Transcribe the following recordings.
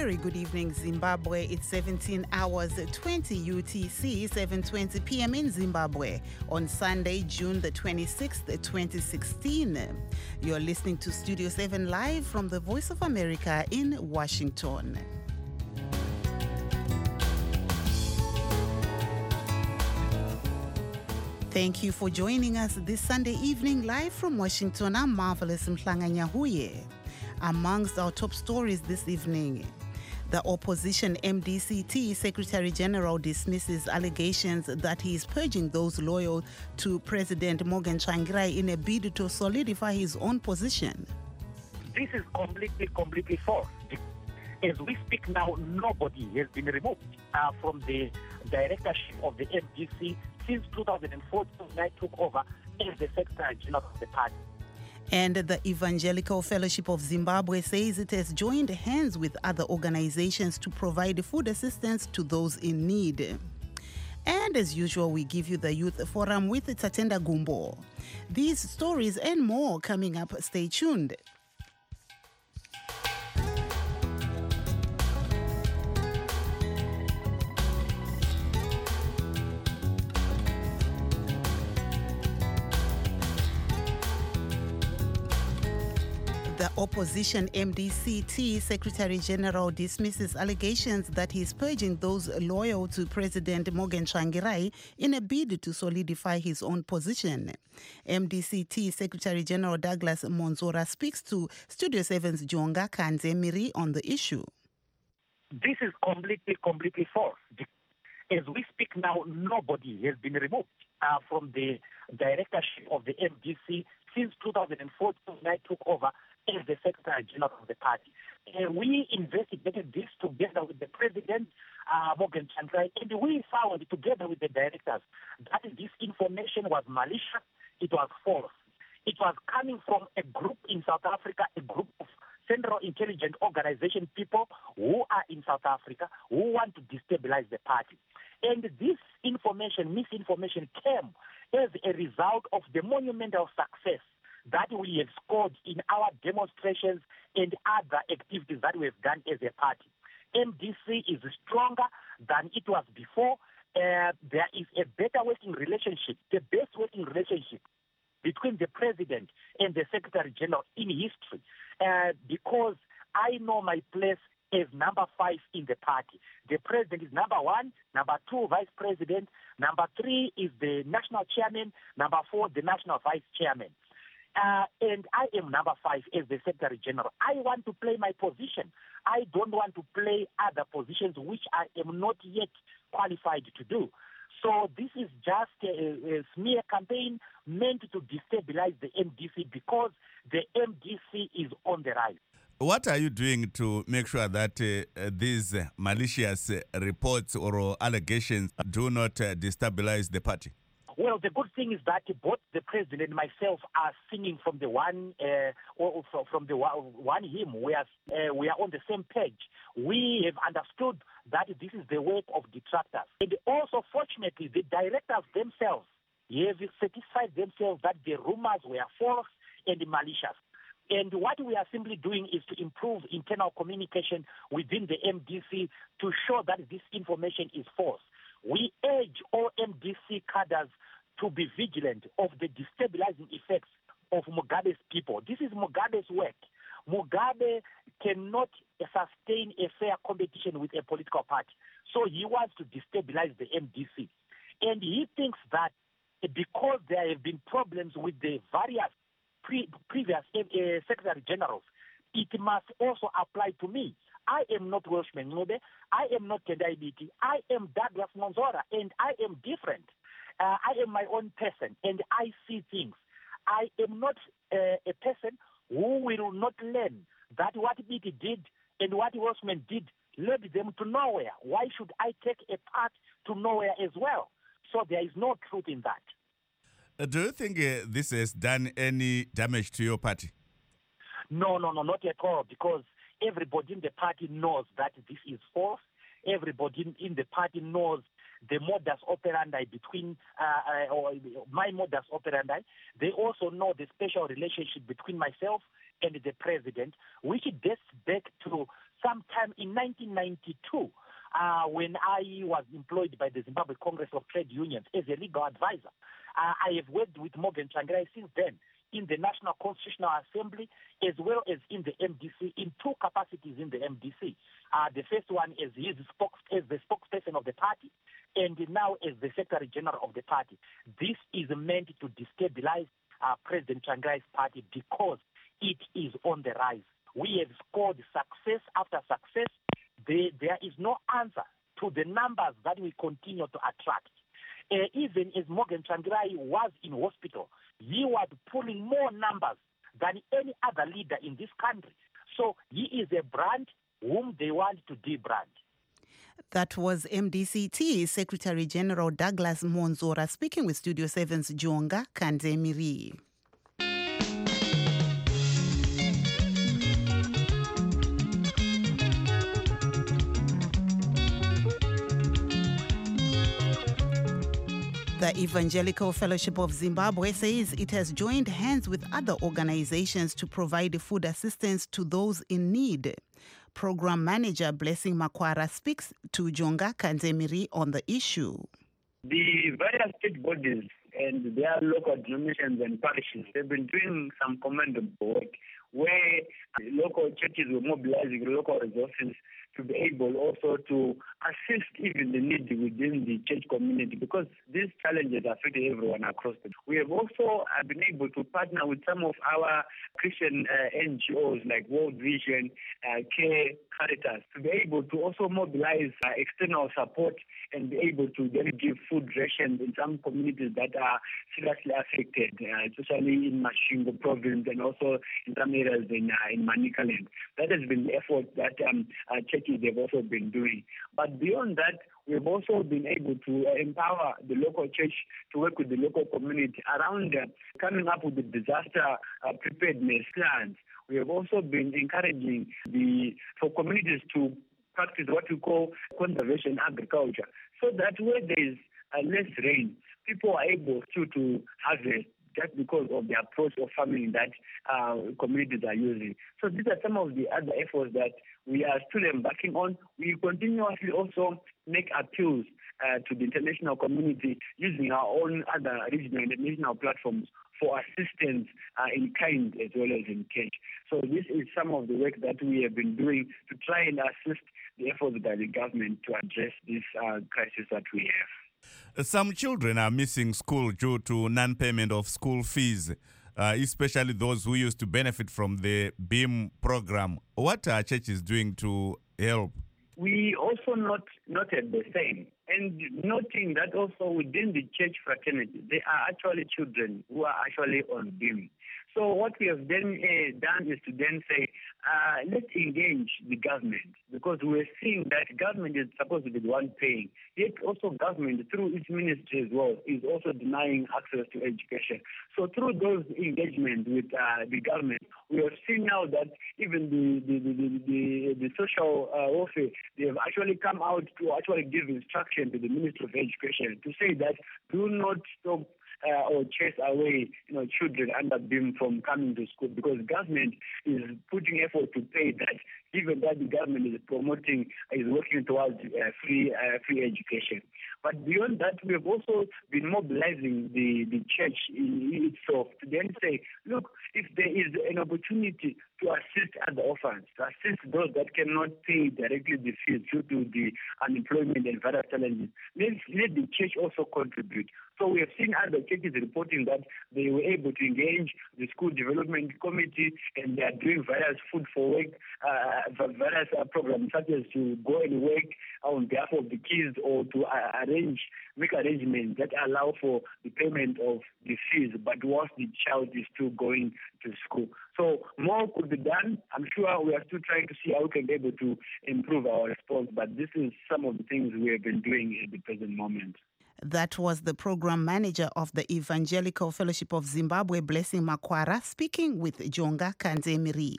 very good evening, Zimbabwe. It's 17 hours 20 UTC, 7:20 p.m. in Zimbabwe on Sunday, June the 26th, 2016. You're listening to Studio 7 live from the Voice of America in Washington. Thank you for joining us this Sunday evening live from Washington. I'm Marvelous Mhlanga-Nyahuye. Amongst our top stories this evening, the opposition MDC-T Secretary General dismisses allegations that he is purging those loyal to President Morgan Tsvangirai in a bid to solidify his own position. This is completely false. As we speak now, nobody has been removed from the directorship of the MDC since 2014 when I took over as the Secretary General of the party. And the Evangelical Fellowship of Zimbabwe says it has joined hands with other organizations to provide food assistance to those in need. And as usual, we give you the Youth Forum with Tatenda Gumbo. These stories and more coming up. Stay tuned. The opposition MDC-T Secretary General dismisses allegations that he is purging those loyal to President Morgan Tsvangirai in a bid to solidify his own position. MDC-T Secretary General Douglas Monzora speaks to Studio 7's Jonga Kanzemiri on the issue. This is completely false. As we speak now, nobody has been removed from the directorship of the MDC since 2014 when I took over as the Secretary General of the party. We investigated this together with the President, Morgan Tsvangirai, and we found together with the directors that this information was malicious, it was false. It was coming from a group in South Africa, a group of Central Intelligence Organization people who are in South Africa who want to destabilize the party. And this misinformation came as a result of the monumental success that we have scored in our demonstrations and other activities that we have done as a party. MDC is stronger than it was before. There is a better working relationship, the best working relationship between the President and the Secretary General in history, because I know my place as number 5 in the party. The President is number 1, number 2, Vice President, number 3 is the National Chairman, number 4, the National Vice Chairman. And I am number 5 as the Secretary General. I want to play my position. I don't want to play other positions which I am not yet qualified to do. So this is just a smear campaign meant to destabilize the MDC because the MDC is on the rise. What are you doing to make sure that these malicious reports or allegations do not destabilize the party? Well, the good thing is that both the President and myself are singing from the one hymn. We are on the same page. We have understood that this is the work of detractors. And also, fortunately, the directors themselves have satisfied themselves that the rumors were false and malicious. And what we are simply doing is to improve internal communication within the MDC to show that this information is false. We urge all MDC cadres to be vigilant of the destabilizing effects of Mugabe's people. This is Mugabe's work. Mugabe cannot sustain a fair competition with a political party. So he wants to destabilize the MDC. And he thinks that because there have been problems with the various previous Secretary Generals, it must also apply to me. I am not Welshman Ncube. I am not Tendai Biti. I am Douglas Monzora, and I am different. I am my own person, and I see things. I am not a person who will not learn that what Biti did and what Welshman did led them to nowhere. Why should I take a path to nowhere as well? So there is no truth in that. Do you think this has done any damage to your party? No, not at all, because everybody in the party knows that this is false. Everybody in the party knows the modus operandi between my modus operandi. They also know the special relationship between myself and the President, which dates back to sometime in 1992, when I was employed by the Zimbabwe Congress of Trade Unions as a legal advisor. I have worked with Morgan Tsvangirai since then in the National Constitutional Assembly as well as in the MDC in two capacities in the MDC. The first one is the spokesperson of the party, and now as the Secretary General of the party. This is meant to destabilize President Tsvangirai's party because it is on the rise. We have scored success after success. There is no answer to the numbers that we continue to attract. Even as Morgan Tsvangirai was in hospital, he was pulling more numbers than any other leader in this country. So he is a brand whom they want to debrand. That was MDCT Secretary General Douglas Monzora speaking with Studio 7's Jonga Kanzemiri. The Evangelical Fellowship of Zimbabwe says it has joined hands with other organizations to provide food assistance to those in need. Program Manager Blessing Makwara speaks to Jonga Kanzemiri on the issue. The various state bodies and their local denominations and parishes have been doing some commendable work where local churches were mobilizing local resources to be able also to assist even the needy within the church community because these challenges affect everyone across the. We have also been able to partner with some of our Christian NGOs like World Vision, Care, Caritas to be able to also mobilize external support and be able to then give food rations in some communities that are seriously affected, especially in Masvingo province and also in some areas in Manicaland. That has been the effort that churches have also been doing. But beyond that, we've also been able to empower the local church to work with the local community around coming up with the disaster preparedness plans. We have also been encouraging for communities to practice what we call conservation agriculture, so that where there is less rain, people are able to harvest just because of the approach of farming that communities are using. So these are some of the other efforts that we are still embarking on. We continuously also make appeals to the international community using our own other regional and national platforms for assistance in kind as well as in cash. So this is some of the work that we have been doing to try and assist the efforts by the government to address this crisis that we have. Some children are missing school due to non-payment of school fees, especially those who used to benefit from the BEAM program. What are churches doing to help? We also noted the same, and noting that also within the church fraternity, there are actually children who are actually on BEAM. So what we have then done is to then say, let's engage the government, because we're seeing that government is supposed to be the one paying, yet also government through its ministry as well is also denying access to education. So through those engagements with the government, we have seen now that even the social welfare, they have actually come out to actually give instruction to the Ministry of Education to say that do not stop or chase away, children under BEAM from coming to school, because government is putting effort to pay that, given that the government is working towards free education. But beyond that, we have also been mobilizing the church itself to then say, look, if there is an opportunity to assist other orphans, to assist those that cannot pay directly the fees due to the unemployment and various challenges, let the church also contribute. So we have seen other churches reporting that they were able to engage the school development committee, and they are doing various food for work, various programs such as to go and work on behalf of the kids or to make arrangements that allow for the payment of the fees, but whilst the child is still going to school. So more could be done. I'm sure we are still trying to see how we can be able to improve our response, but this is some of the things we have been doing at the present moment. That was the program manager of the Evangelical Fellowship of Zimbabwe, Blessing Makwara, speaking with Jonga Kanzemiri.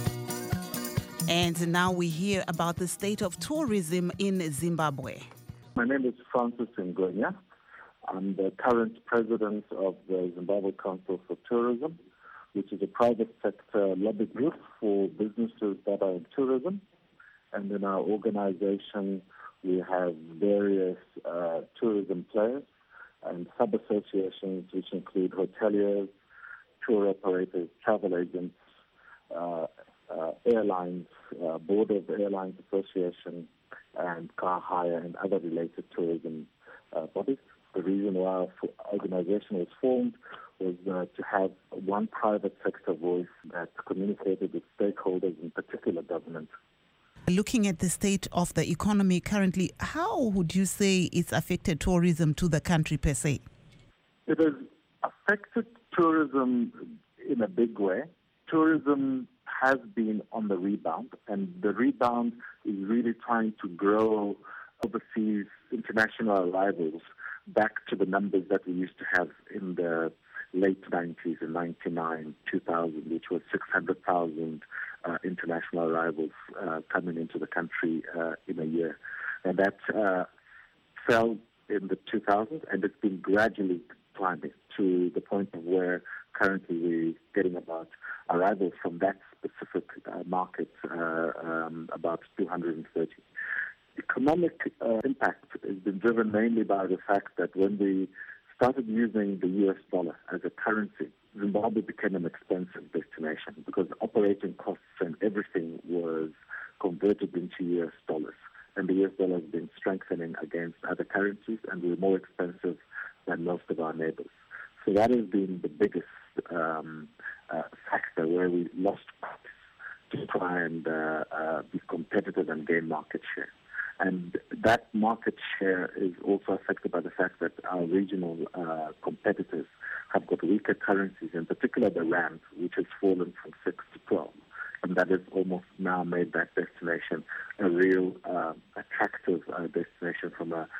And now we hear about the state of tourism in Zimbabwe. My name is Francis Ngwenya. I'm the current president of the Zimbabwe Council for Tourism, which is a private sector lobby group for businesses that are in tourism. And in our organization, we have various tourism players and sub-associations, which include hoteliers, tour operators, travel agents, airlines, Board of Airlines Association, and car hire and other related tourism bodies. The reason why our organization was formed was to have one private sector voice that communicated with stakeholders, in particular government. Looking at the state of the economy currently, how would you say it's affected tourism to the country per se? It has affected tourism in a big way. Tourism has been on the rebound, and the rebound is really trying to grow overseas international arrivals back to the numbers that we used to have in the late 90s, in 99, 2000, which was 600,000 international arrivals coming into the country in a year. And that fell in the 2000s, and it's been gradually climbing to the point of where currently we're getting about arrivals from that specific market, about 230. Economic impact has been driven mainly by the fact that when we started using the US dollar as a currency, Zimbabwe became an expensive destination because operating costs and everything was converted into US dollars. And the US dollar has been strengthening against other currencies, and we're more expensive than most of our neighbors. So that has been the biggest factor where we lost to try and be competitive and gain market share. And that market share is also affected by the fact that our regional competitors have got weaker currencies, in particular the rand, which has fallen from 6 to 12. And that has almost now made that destination a real attractive destination from a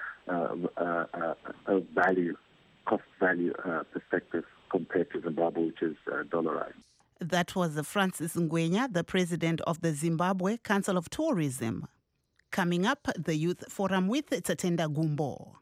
cost value perspective compared to Zimbabwe, which is dollarized. That was Francis Ngwenya, the president of the Zimbabwe Council of Tourism. Coming up, the Youth Forum with Tatenda Gumbo.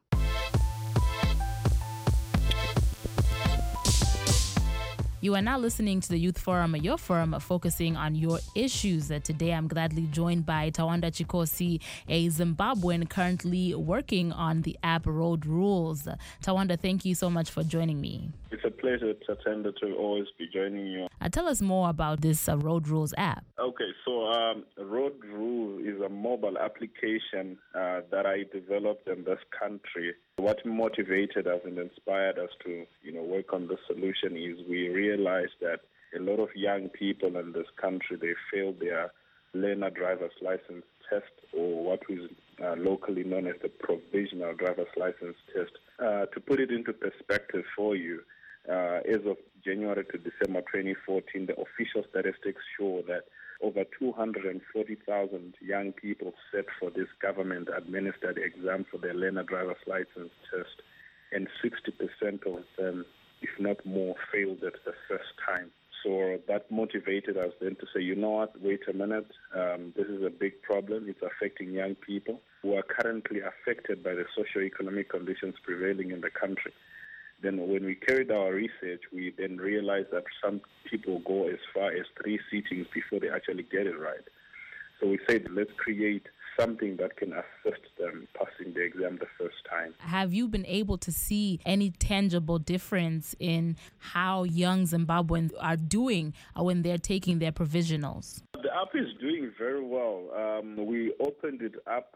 You are now listening to the Youth Forum, your forum focusing on your issues. Today, I'm gladly joined by Tawanda Chikosi, a Zimbabwean currently working on the app Road Rules. Tawanda, thank you so much for joining me. It's a pleasure, Tatenda, to always be joining you. Tell us more about this Road Rules app. Okay, so Road Rules is a mobile application that I developed in this country. What motivated us and inspired us to, work on the solution is we realized that a lot of young people in this country, they failed their learner driver's license test, or what is locally known as the provisional driver's license test. To put it into perspective for you, as of January to December 2014, the official statistics show that over 240,000 young people sat for this government-administered exam for their learner driver's license test, and 60% of them, if not more, failed it the first time. So that motivated us then to say, you know what, wait a minute, this is a big problem. It's affecting young people who are currently affected by the socio-economic conditions prevailing in the country. Then when we carried our research, we then realized that some people go as far as 3 sittings before they actually get it right. So we said, let's create something that can assist them passing the exam the first time. Have you been able to see any tangible difference in how young Zimbabweans are doing when they're taking their provisionals? The app is doing very well. We opened it up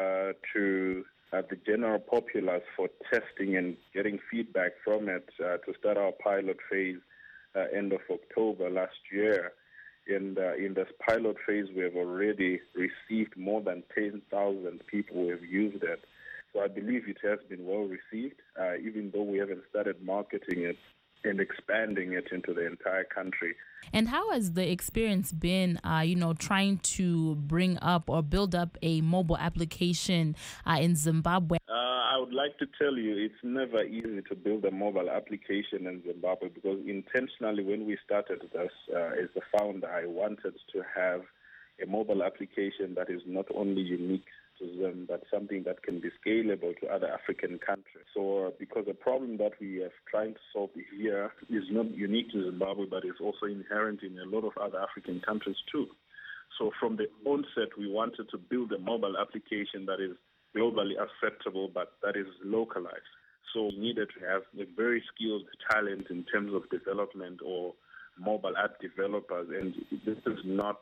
to the general populace for testing and getting feedback from it to start our pilot phase end of October last year. And in this pilot phase, we have already received more than 10,000 people who have used it. So I believe it has been well received, even though we haven't started marketing it and expanding it into the entire country. And how has the experience been, trying to bring up or build up a mobile application in Zimbabwe? I would like to tell you it's never easy to build a mobile application in Zimbabwe, because intentionally when we started this, as the founder, I wanted to have a mobile application that is not only unique them, but something that can be scalable to other African countries. So because the problem that we are trying to solve here is not unique to Zimbabwe, but is also inherent in a lot of other African countries too. So from the onset, we wanted to build a mobile application that is globally acceptable, but that is localized. So we needed to have a very skilled talent in terms of development or mobile app developers, and this is not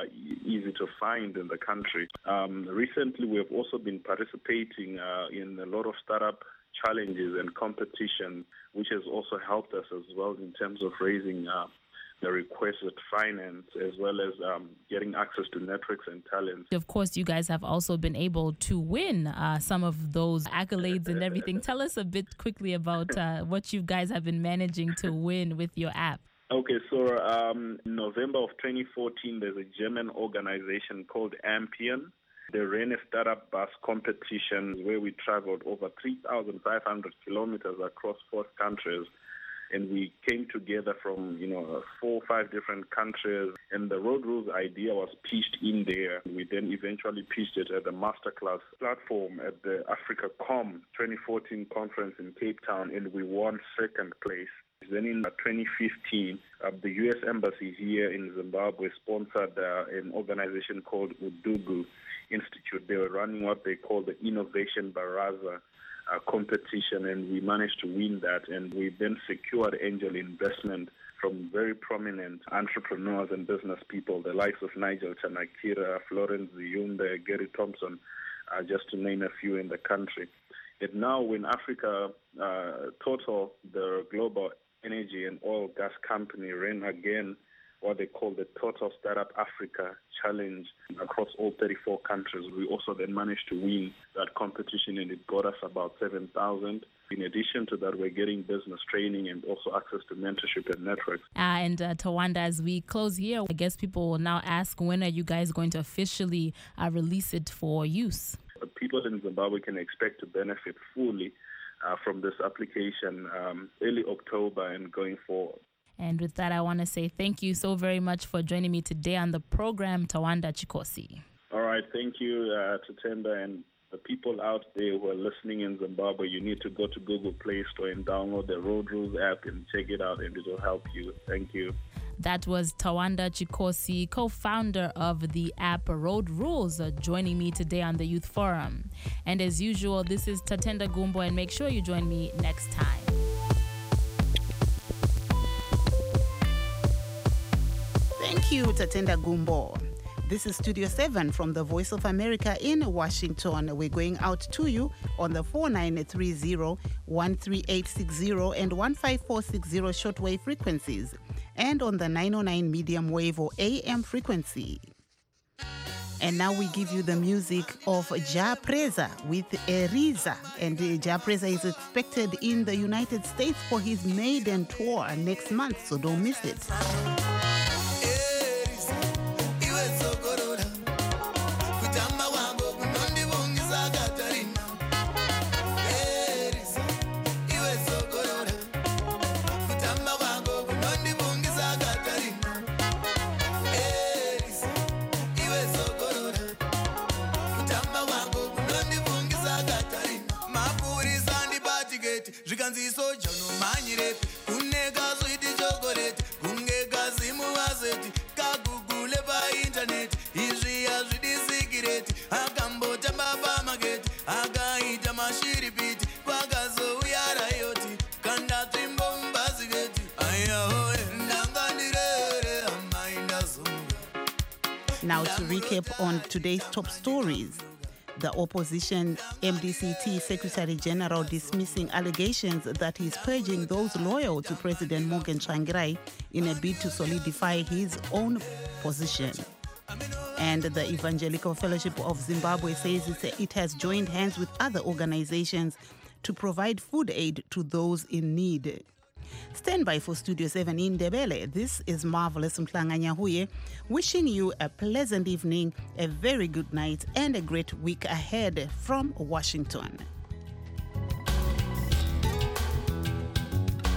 easy to find in the country. Recently, we have also been participating in a lot of startup challenges and competition, which has also helped us as well in terms of raising the requested finance, as well as getting access to networks and talents. Of course, you guys have also been able to win some of those accolades and everything. Tell us a bit quickly about what you guys have been managing to win with your app. Okay, so in November of 2014, there's a German organization called Ampion. They ran a startup bus competition where we traveled over 3,500 kilometers across 4 countries. And we came together from, 4 or 5 different countries. And the Road Rules idea was pitched in there. We then eventually pitched it at the Masterclass platform at the AfricaCom 2014 conference in Cape Town, and we won 2nd place. Then in 2015, the U.S. Embassy here in Zimbabwe sponsored an organization called Udugu Institute. They were running what they call the Innovation Baraza competition, and we managed to win that. And we then secured angel investment from very prominent entrepreneurs and business people, the likes of Nigel Chanakira, Florence Ziyumba, Gary Thompson, just to name a few in the country. And now when Africa Total, the global energy and oil gas company, ran again what they call the Total Startup Africa Challenge across all 34 countries. We also then managed to win that competition, and it got us about 7,000. In addition to that, we're getting business training and also access to mentorship and networks. And Tawanda, as we close here, I guess people will now ask, when are you guys going to officially release it for use? People in Zimbabwe can expect to benefit fully from this application early October and going forward. And with that, I want to say thank you so very much for joining me today on the program, Tawanda Chikosi. All right. Thank you, Tatenda, and the people out there who are listening in Zimbabwe. You need to go to Google Play Store and download the Road Rules app and check it out, and it will help you. Thank you. That was Tawanda Chikosi, co-founder of the app Road Rules, joining me today on the Youth Forum. And as usual, this is Tatenda Gumbo, and make sure you join me next time. Thank you, Tatenda Gumbo. This is Studio 7 from the Voice of America in Washington. We're going out to you on the 4930, 13860 and 15460 shortwave frequencies, and on the 909 medium wave or AM frequency. And now we give you the music of Jah Prayzah with Eriza. And Jah Prayzah is expected in the United States for his maiden tour next month, so don't miss it. Now to recap on today's top stories. The opposition MDCT Secretary General dismissing allegations that he's purging those loyal to President Morgan Tsvangirai in a bid to solidify his own position. And the Evangelical Fellowship of Zimbabwe says it has joined hands with other organizations to provide food aid to those in need. Stand by for Studio 7 in Ndebele. This is Marvelous Mhlanga-Nyahuye, wishing you a pleasant evening, a very good night, and a great week ahead from Washington.